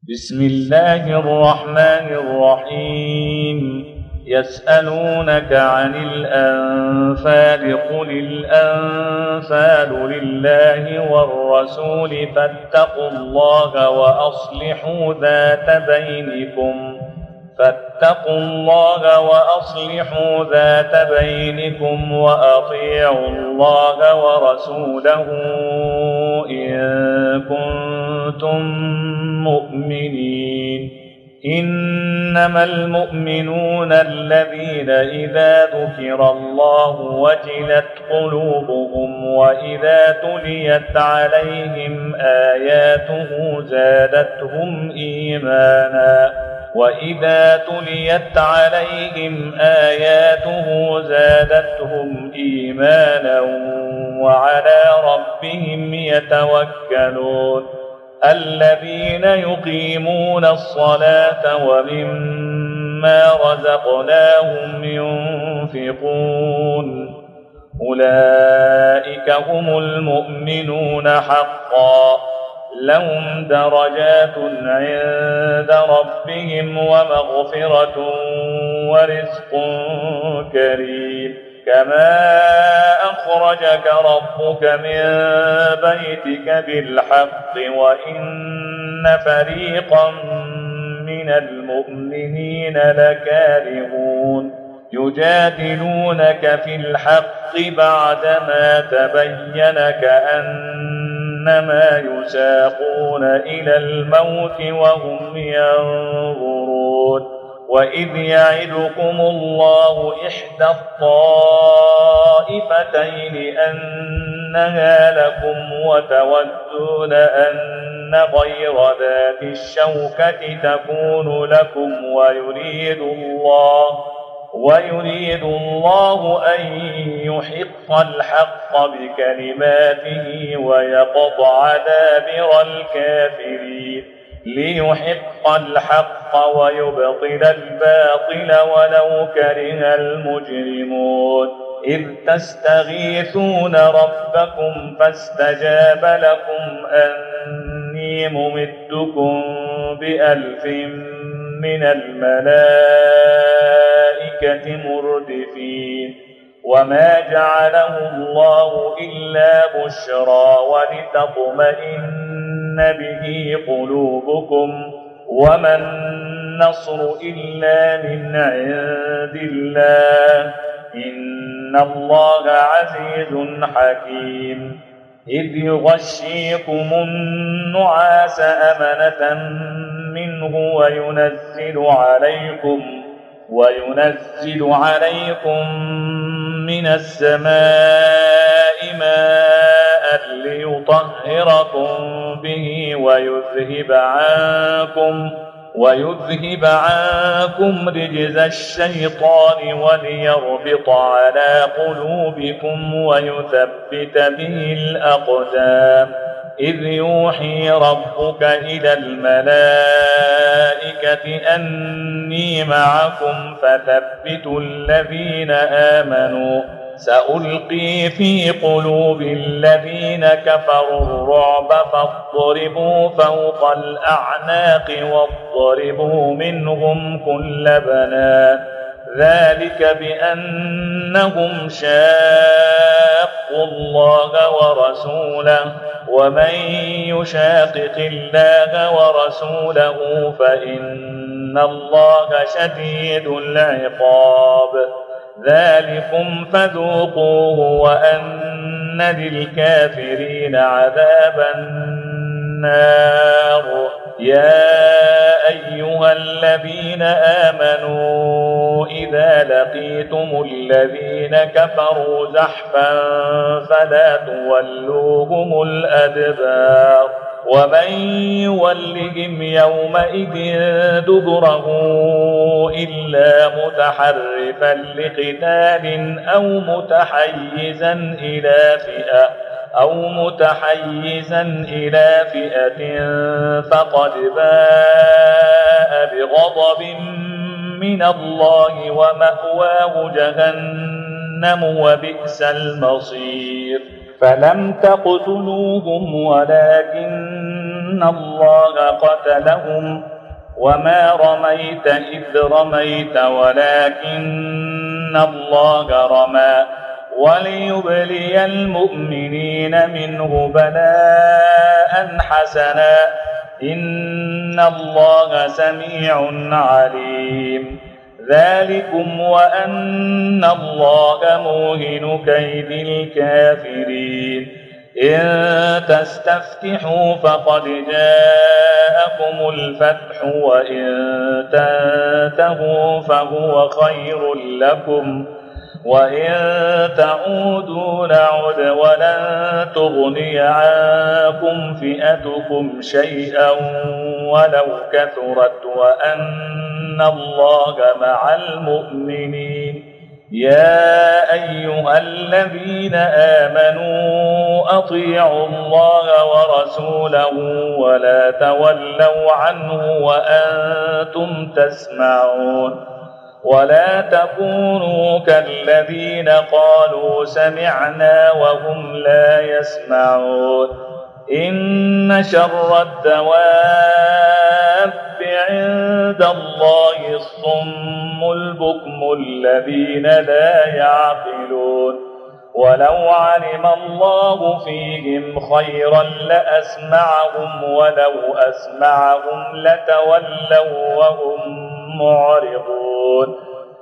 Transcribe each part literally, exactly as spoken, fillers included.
بسم الله الرحمن الرحيم يسألونك عن الأنفال قل الأنفال لله والرسول فاتقوا الله وأصلحوا ذات بينكم فاتقوا الله وأصلحوا ذات بينكم وأطيعوا الله ورسوله إن كنتم مؤمنين. إنما المؤمنون الذين إذا ذكر الله وجلت قلوبهم وإذا تليت عليهم آياته زادتهم إيمانا وإذا تليت عليهم آياته زادتهم إيمانا وعلى ربهم يتوكلون. الذين يقيمون الصلاة ومما رزقناهم ينفقون أولئك هم المؤمنون حقا لهم درجات عند ربهم ومغفرة ورزق كريم. كما أخرجك ربك من بيتك بالحق وإن فريقا من المؤمنين لكارهون يجادلونك في الحق بعدما تبين كأنما يساقون إلى الموت وهم ينظرون. وإذ يعدكم الله إحدى الطائفتين أنها لكم وتودون أن غير ذات الشوكة تكون لكم ويريد الله ويريد الله أن يحق الحق بكلماته ويقطع دابر الكافرين ليحق الحق ويبطل الباطل ولو كره المجرمون. إذ تستغيثون ربكم فاستجاب لكم أني ممدكم بألف من الملائكة مردفين. وما جعله الله إلا بشرى ولتطمئن به قلوبكم وما النصر إلا من عند الله إن الله عزيز حكيم. إذ يغشيكم النعاس أمنة منه وينزل عليكم وينزل عليكم من السماء ماء ليطهركم به ويذهب عنكم ويذهب عنكم رجز الشيطان وليربط على قلوبكم ويثبت به الأقدام. إذ يوحي ربك إلى الملائكة أني معكم فثبتوا الذين آمنوا سألقي في قلوب الذين كفروا الرعب فاضربوا فوق الأعناق واضربوا منهم كل بنان ذلك بأنهم شاقوا الله ورسوله ومن يشاقق الله ورسوله فإن الله شديد العقاب. ذلكم فذوقوه وأن للكافرين عذاب النار. يا أيها الذين آمنوا إذا لقيتم الذين كفروا زحفا فلا تولوهم الأدبار ومن يولهم يومئذ دبره إلا متحرفا لقتال أو متحيزا إلى فئة أو متحيزا إلى فئة فقد باء بغضب من الله ومأواه جهنم وبئس المصير. فلم تقتلوهم ولكن أن الله قتلهم وما رميت إذ رميت ولكن الله رمى وليبلي المؤمنين منه بلاء حسنا إن الله سميع عليم. ذلكم وأن الله موهن كيد الكافرين. إن تستفتحوا فقد جاءكم الفتح وإن تنتهوا فهو خير لكم وإن تعودوا نعد ولن تغني عنكم فئتكم شيئا ولو كثرت وأن الله مع المؤمنين. يا أيها الذين آمنوا أطيعوا الله ورسوله ولا تولوا عنه وأنتم تسمعون ولا تكونوا كالذين قالوا سمعنا وهم لا يسمعون. إن شر الدواب عند الله الصم البكم الذين لا يعقلون. ولو علم الله فيهم خيرا لأسمعهم ولو أسمعهم لتولوا وهم معرضون.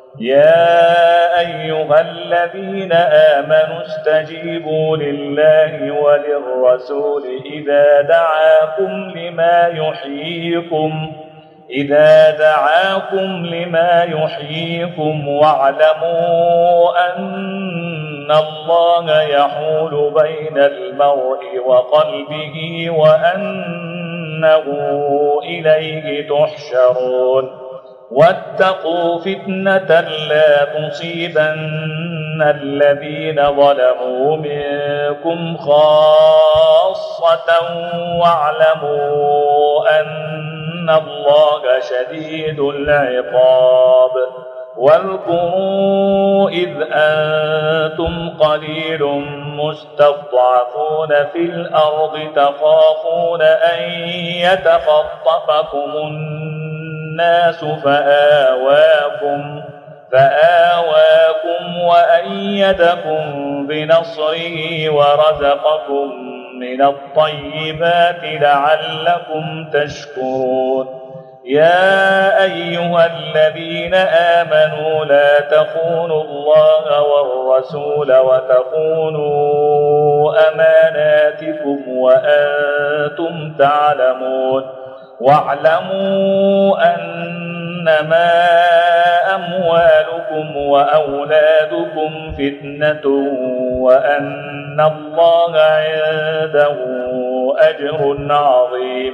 يا أيها الذين آمنوا استجيبوا لله وللرسول إذا دعاكم لما يحييكم إذا دعاكم لما يحييكم واعلموا أن الله يحول بين المرء وقلبه وأنه إليه تحشرون. واتقوا فتنة لا تصيبن الذين ظلموا منكم خاصة واعلموا أن الله شديد العقاب. واذكروا إذ أنتم قليل مستضعفون في الأرض تخافون أن يتخطفكم الناس فآواكم فآواكم وأيدكم بنصره ورزقكم من الطيبات لعلكم تشكرون. يا أيها الذين آمنوا لا تخونوا الله والرسول وتخونوا أماناتكم وأنتم تعلمون. واعلموا أنما أموالكم وأولادكم فتنة وأن الله عنده أجر عظيم.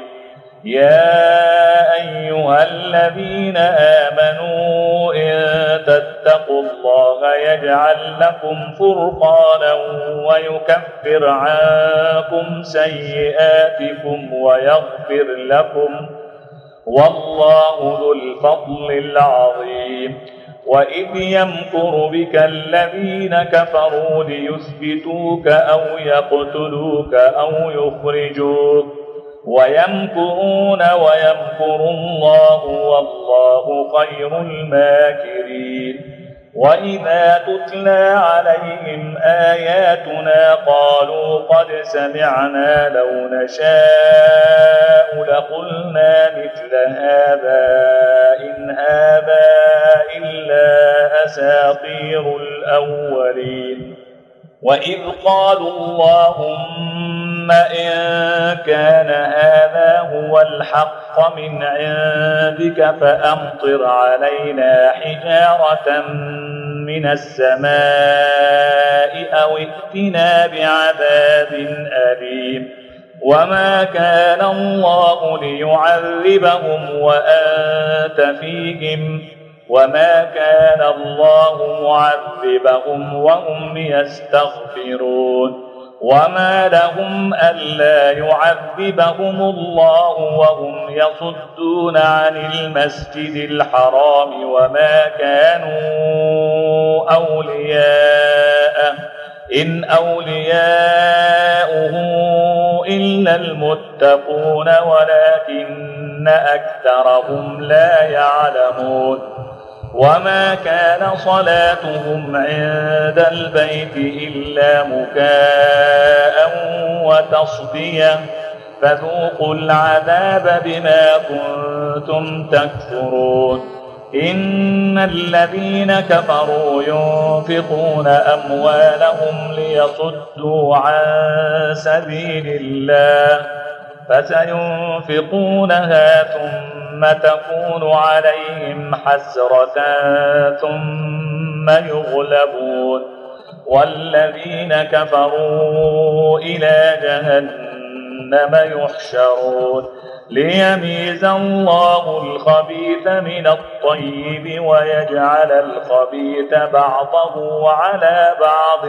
يا أيها الذين آمنوا إن تتقوا الله يجعل لكم فرقانا ويكفر عنكم سيئاتكم ويغفر لكم والله ذو الفضل العظيم. وإذ يمكر بك الذين كفروا ليثبتوك أو يقتلوك أو يخرجوك ويمكرون ويمكر الله والله خير الماكرين. وإذا تتلى عليهم آياتنا قالوا قد سمعنا لو نشاء لقلنا مثل هذا إن هذا إلا أساطير الأولين. وإذ قالوا اللهم إن كان هذا هو الحق من عندك فأمطر علينا حجارة من السماء أو ائتنا بعذاب أليم. وما كان الله ليعذبهم وأنت فيهم وما كان الله معذبهم وهم يستغفرون. وما لهم ألا يعذبهم الله وهم يصدون عن المسجد الحرام وما كانوا أولياءه إن أولياؤه إلا المتقون يتقون ولكن أكثرهم لا يعلمون. وما كان صلاتهم عند البيت إلا مكاء وتصدية فذوقوا العذاب بما كنتم تكفرون. إن الذين كفروا ينفقون أموالهم ليصدوا عن سبيل الله فسينفقونها ثم تكون عليهم حسرة ثم يغلبون والذين كفروا إلى جهنم يحشرون ليميز الله الخبيث من الطيب ويجعل الخبيث بعضه على بعض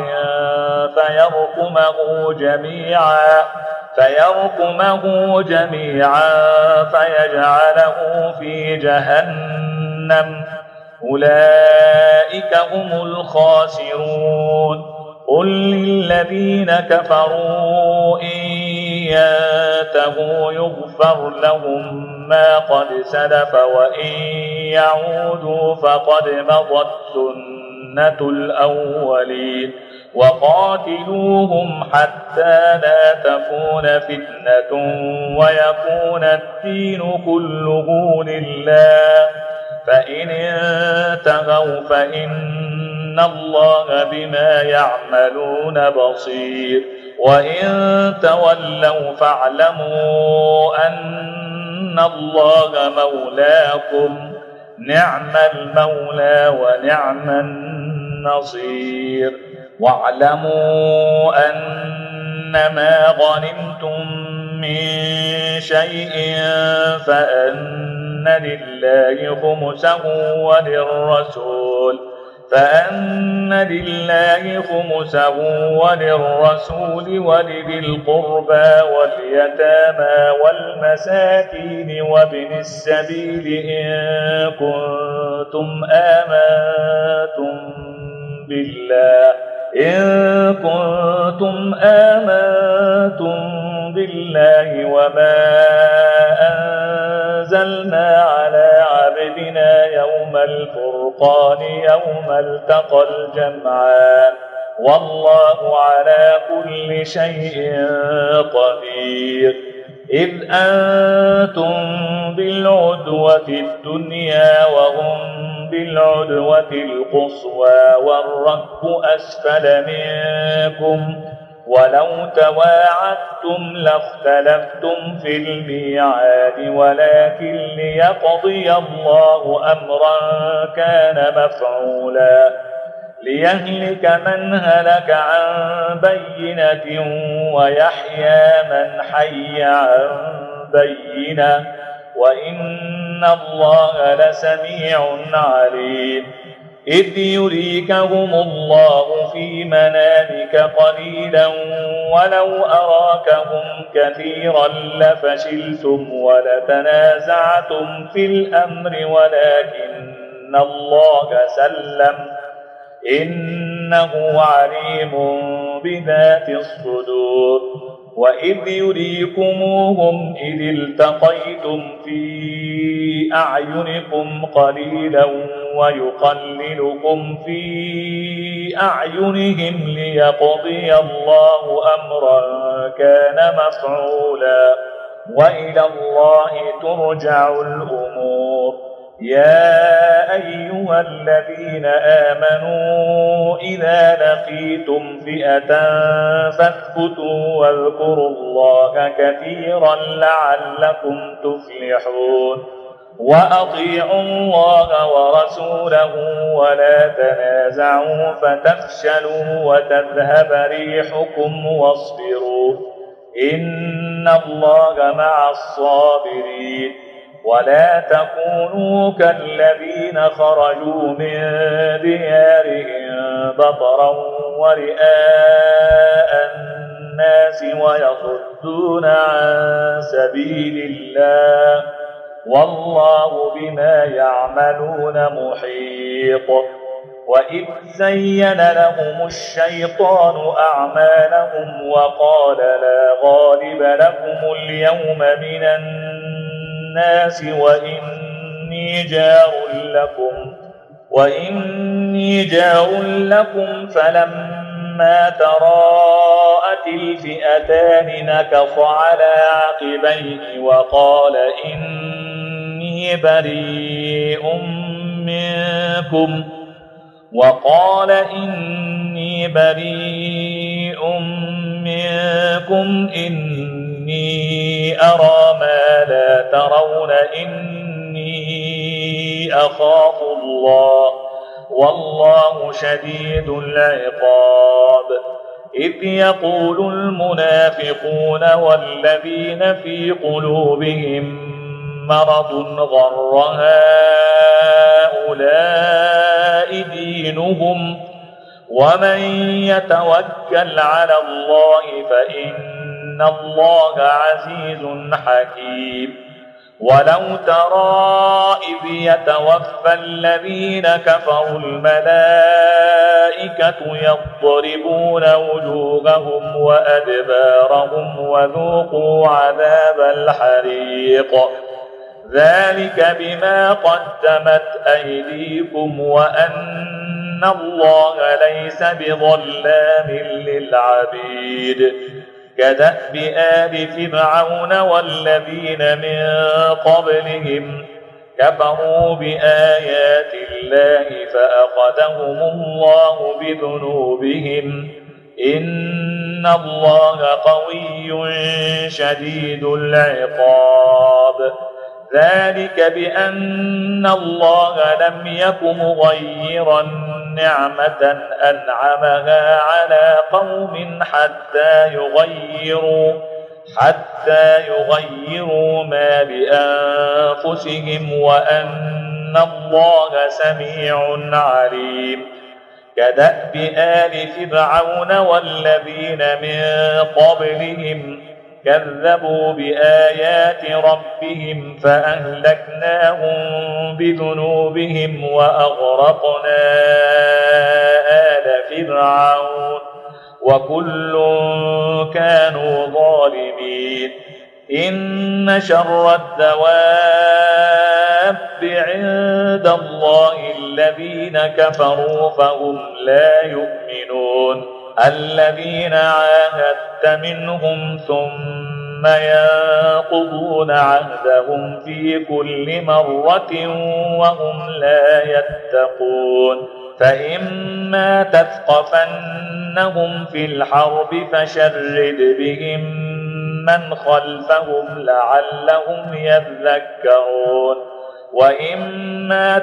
فيركمه جميعا فيركمه جميعا فيجعله في جهنم أولئك هم الخاسرون. قل للذين كفروا إن ينتهوا يغفر لهم ما قد سلف وإن يعودوا فقد مضت سنة الأولين وقاتلوهم حتى لا تكون فتنة ويكون الدين كله لله فإن انتهوا فإن الله بما يعملون بصير وإن تولوا فاعلموا أن الله مولاكم نعم المولى ونعم النصير. واعلموا أنما غنمتم من شيء فأن لله خمسه وللرسول فأن لله خمسه وللرسول ولذي القربى واليتامى والمساكين وابن السبيل إن كنتم آمنتم بالله إن كنتم آمنتم بالله وما أنزلنا على عبدنا يوم الفرقان يوم التقى الجمعان والله على كل شيء قدير. إذ أنتم بالعدوة الدنيا وهم بالعدوة القصوى والركب أسفل منكم ولو تواعدتم لاختلفتم في الميعاد ولكن ليقضي الله أمرا كان مفعولا ليهلك من هلك عن بينة ويحيى من حي عن بينة وإن الله لسميع عليم. إذ يريكهم الله في منامك قليلا ولو أراكهم كثيرا لفشلتم ولتنازعتم في الأمر ولكن الله سلم إنه عليم بذات الصدور. وإذ يريكموهم إذ التقيتم في أعينكم قليلا ويقللكم في أعينهم ليقضي الله أمرا كان مفعولا وإلى الله ترجع الأمور. يا أيها الذين آمنوا إذا لقيتم فئة فاثبتوا واذكروا الله كثيرا لعلكم تفلحون. وأطيعوا الله ورسوله ولا تنازعوا فتفشلوا وتذهب ريحكم واصبروا إن الله مع الصابرين. ولا تكونوا كالذين خرجوا من ديارهم بطرا ورئاء الناس ويصدون عن سبيل الله والله بما يعملون محيط. وإذ زين لهم الشيطان أعمالهم وقال لا غالب لكم اليوم من الناس وإني جار لكم وإني جار لكم فلما تراءت الفئتان نكص على عقبيه وقال إني بريء منكم وقال إني بريء منكم إني أرى ما لا ترون إني أخاف الله والله شديد العقاب. إذ يقول المنافقون والذين في قلوبهم مرض غر هؤلاء دينهم ومن يتوكل على الله فإن الله عزيز حكيم. ولو ترى إذ يتوفى الذين كفروا الملائكة يضربون وجوههم وأدبارهم وذوقوا عذاب الحريق ذلك بما قدمت أيديكم وأن الله ليس بظلام للعبيد. كدأب آل فرعون والذين من قبلهم كفروا بآيات الله فأخذهم الله بذنوبهم إن الله قوي شديد العقاب. ذلك بأن الله لم يك مغيرا نعمة أنعمها على قوم حتى يغيروا حتى يغيروا ما بأنفسهم وأن الله سميع عليم. كدأب آل فرعون والذين من قبلهم كذبوا بآيات ربهم فأهلكناهم بذنوبهم وأغرقنا آل فرعون وكل كانوا ظالمين. إن شر الدواب عند الله الذين كفروا فهم لا يؤمنون الذين عاهدت منهم ثم ينقضون عهدهم في كل مرة وهم لا يتقون. فإما تثقفنهم في الحرب فشرد بهم من خلفهم لعلهم يذكرون. وإما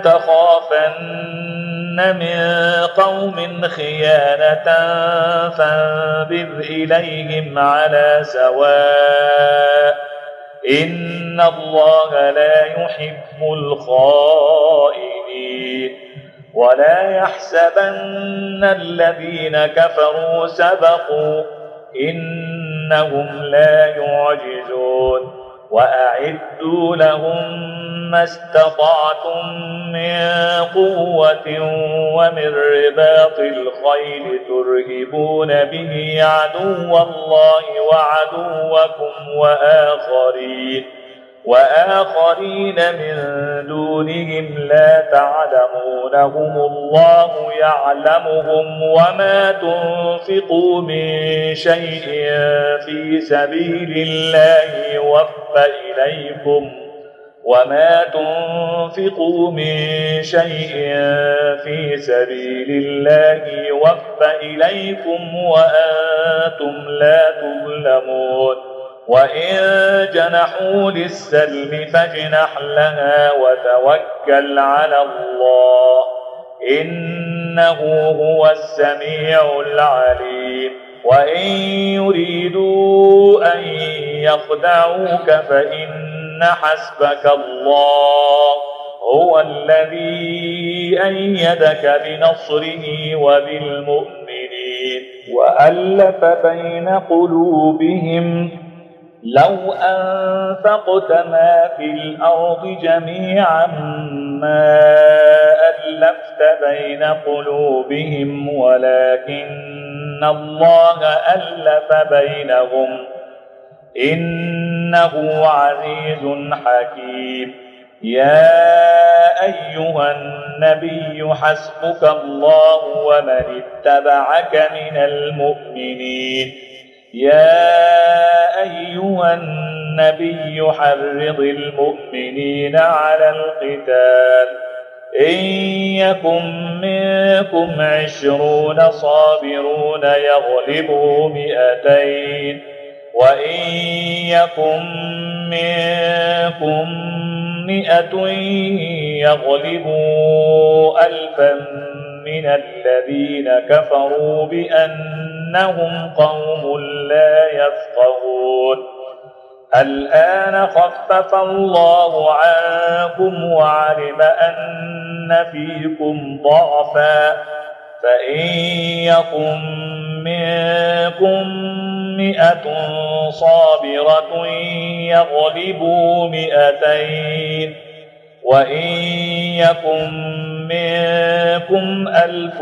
تخافن من قوم خيانة فانبذ إليهم على سواء إن الله لا يحب الخائنين. ولا يحسبن الذين كفروا سبقوا إنهم لا يعجزون. وأعدوا لهم ما استطعتم من قوة ومن رباط الخيل ترهبون به عدو الله وعدوكم وآخرين وآخرين من دونهم لا تعلمونهم الله يعلمهم. وما تنفقوا من شيء في سبيل الله يوفى إليكم وما تنفقوا من شيء في سبيل الله يوفى إليكم وأنتم لا تظلمون. وإن جنحوا للسلم فاجنح لها وتوكل على الله إنه هو السميع العليم. وإن يريدوا أن يخدعوك فإن حسبك الله هو الذي أيدك بنصره وبالمؤمنين وألف بين قلوبهم لو أنفقت ما في الأرض جميعا ما ألفت بين قلوبهم ولكن الله ألف بينهم إنه عزيز حكيم. يا أيها النبي حسبك الله ومن اتبعك من المؤمنين. يا أيها النبي حرض المؤمنين على القتال إن يكن منكم عشرون صابرون يغلبوا مئتين وإن يكن منكم مئة يغلبوا ألفا من الذين كفروا بأنهم قوم لا يفقهون. الآن خفف الله عنكم وعلم أن فيكم ضعفا فإن يكن منكم مئة صابرة يغلبوا مئتين وإن يكن منكم ألف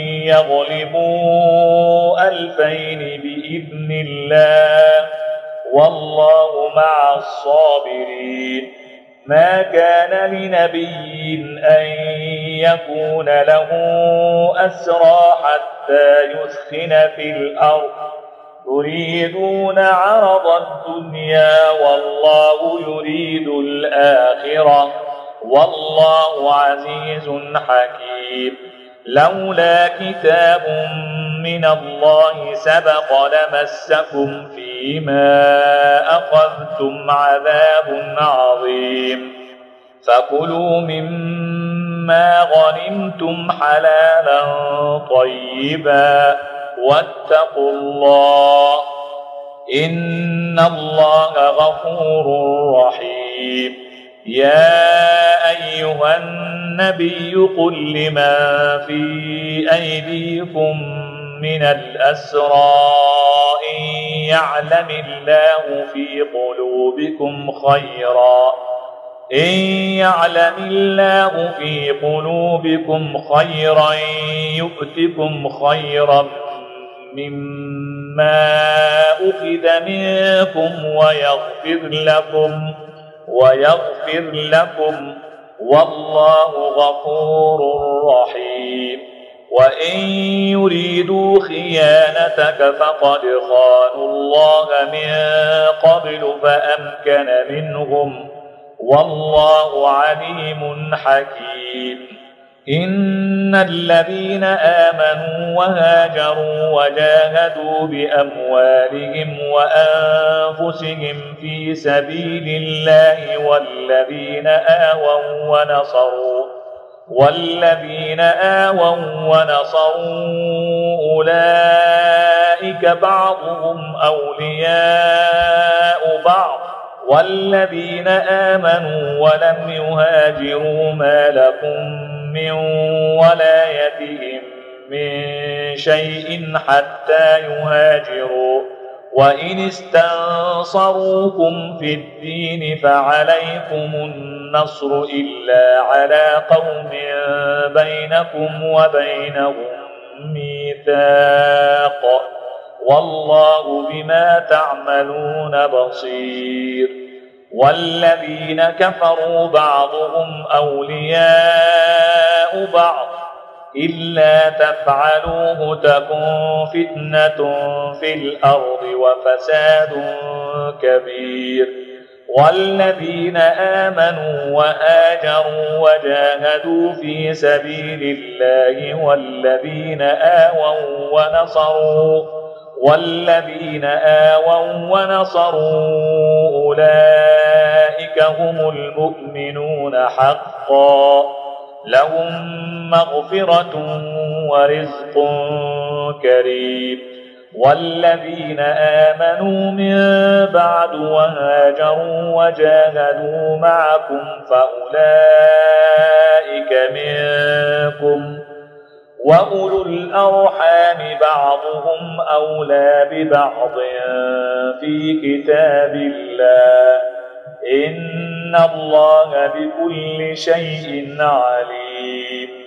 يغلبوا ألفين بإذن الله والله مع الصابرين. ما كان لنبي أن يكون له أسرى حتى يثخن في الأرض يريدون عرض الدنيا والله يريد الآخرة والله عزيز حكيم. لولا كتاب من الله سبق لمسكم فيما أخذتم عذاب عظيم. فكلوا مما غنمتم حلالا طيبا واتقوا الله إن الله غفور رحيم. يا أيها النبي قل لمن في أيديكم من الأسرى إن يعلم الله في قلوبكم خيرا إن يعلم الله في قلوبكم خيرا يؤتكم خيرا مما أخذ منكم ويغفر لكم ويغفر لكم والله غفور رحيم. وإن يريدوا خيانتك فقد خانوا الله من قبل فأمكن منهم والله عليم حكيم. إن الذين آمنوا وهاجروا وجاهدوا بأموالهم وأنفسهم في سبيل الله والذين آووا ونصروا والذين آووا ونصروا أولئك بعضهم أولياء بعض والذين آمنوا ولم يهاجروا ما لكم من ولايتهم من شيء حتى يهاجروا وإن استنصروكم في الدين فعليكم النصر إلا على قوم بينكم وبينهم ميثاق والله بما تعملون بصير. والذين كفروا بعضهم أولياء بعض إلا تفعلوه تكن فتنة في الأرض وفساد كبير. والذين آمنوا وآجروا وجاهدوا في سبيل الله والذين آووا ونصروا والذين آووا ونصروا أولئك هم المؤمنون حقا لهم مغفرة ورزق كريم. والذين آمنوا من بعد وهاجروا وجاهدوا معكم فأولئك منكم وأولو الأرحام بعضهم أولى ببعض في كتاب الله إن الله بكل شيء عليم.